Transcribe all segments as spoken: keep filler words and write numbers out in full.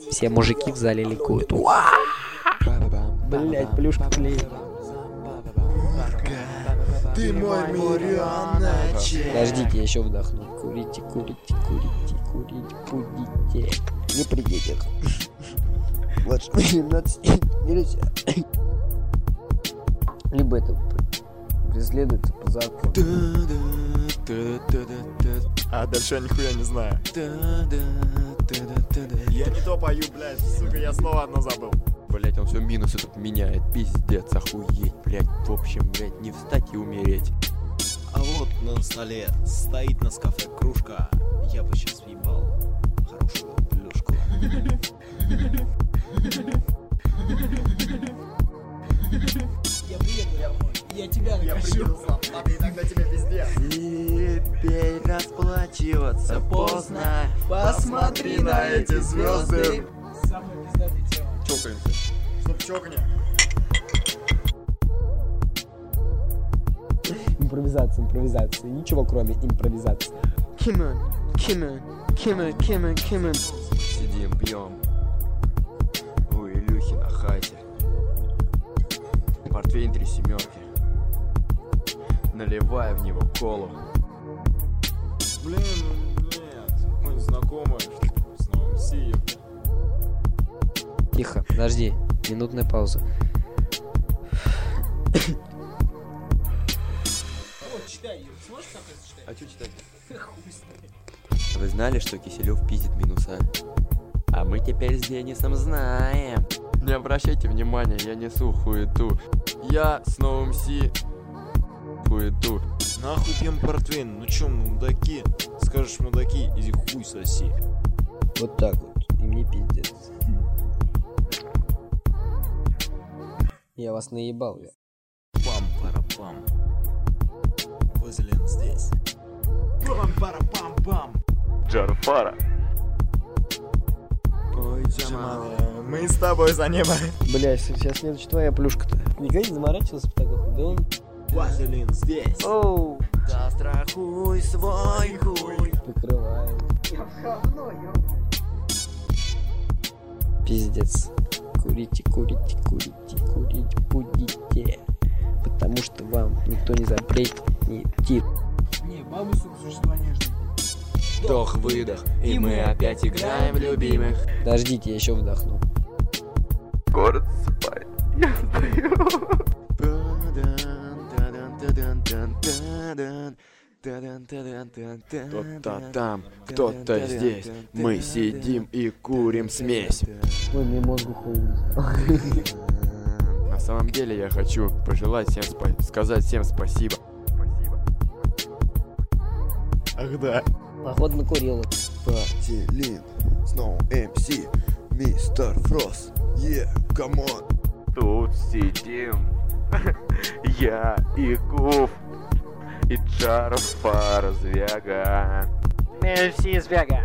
Все мужики в зале ликуют. Блять, плюшка клеит. Ты мой миллионочек. Подождите, я еще вдохну. Курите, курите, курите, курите, будете. Не при детях. Вот нельзя. Либо это преследуется по закону. А дальше я нихуя не знаю. Я не то пою, блядь, сука, я снова одно забыл. Блять, он все минусы тут меняет, пиздец, охуеть, блять. В общем, блять, не встать и умереть. А вот на столе стоит на кафе кружка. Я бы сейчас въебал хорошую плюшку. Я приеду, я, я тебя Я накажу. приеду, Слав, надо иногда тебе пиздец. Теперь расплачиваться поздно. Посмотри на эти звезды. Самая пиздатая тема. Чокаемся. Чтоб чокни. Импровизация, импровизация. Ничего кроме импровизации. Come on, come on, come on, come on, come on. Сидим, пьем. У Илюхи на хате. Портвейн три семерки. Наливаю в него колу. Блин, ну нет. Мы знакомы с новым Си. Тихо, подожди. Минутная пауза. Вот, читай ее. Сможешь как это читать? А что читать? Хуй с ней. Вы знали, что Киселев пиздит минуса? А мы теперь с Денисом знаем. Не обращайте внимания, я несу хуету. Я с новым Си хуету. Нахуй пьем портвейн, ну чё, мудаки? Скажешь мудаки, иди хуй соси. Вот так вот. И мне пиздец. Я вас наебал, я. Пам-пара-пам. Вазелин здесь. Пам-пара-пам-пам. Джарфара. Ой, Джамал, мы с тобой за небо. Бля, сейчас следующая твоя плюшка-то. Никогда не заморачивался по такой? Да он... Вазелин здесь. Оу! Застрахуй свой хуй. Покрывает. Пиздец. Курите, курите, курите, курить будете. Потому что вам никто не запретит. Не тир. Не, бабы, сука, существа нежные. Вдох-выдох, и мы опять играем в любимых. Подождите, я еще вдохну. Город спать. Я стою. Кто-то там, кто-то здесь. Мы сидим и курим смесь. Ой, мне мозгу хуйню. На самом деле я хочу пожелать всем спа- сказать всем спасибо. Ах да. Походу накурил. Вазелин, Snow эм си, мистер Фрост, yeah, come on. Тут сидим я и Гуф, и Джарфара Звяга. Мерси Звяга.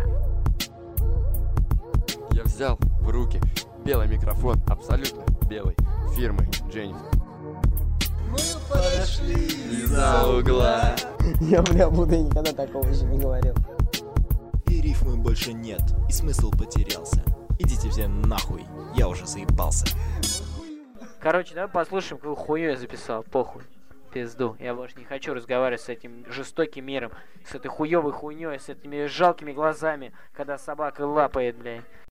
Я взял в руки белый микрофон, абсолютно белый, фирмы Дженни. Мы подошли Из-за угла. Я, бля, буду никогда такого еще не говорил. И рифмы больше нет, и смысл потерялся. Идите все нахуй, я уже заебался. Короче, давай послушаем, какую хуйню я записал. Похуй. Пизду. Я больше не хочу разговаривать с этим жестоким миром. С этой хуёвой хуйней, с этими жалкими глазами, когда собака лапает, блядь.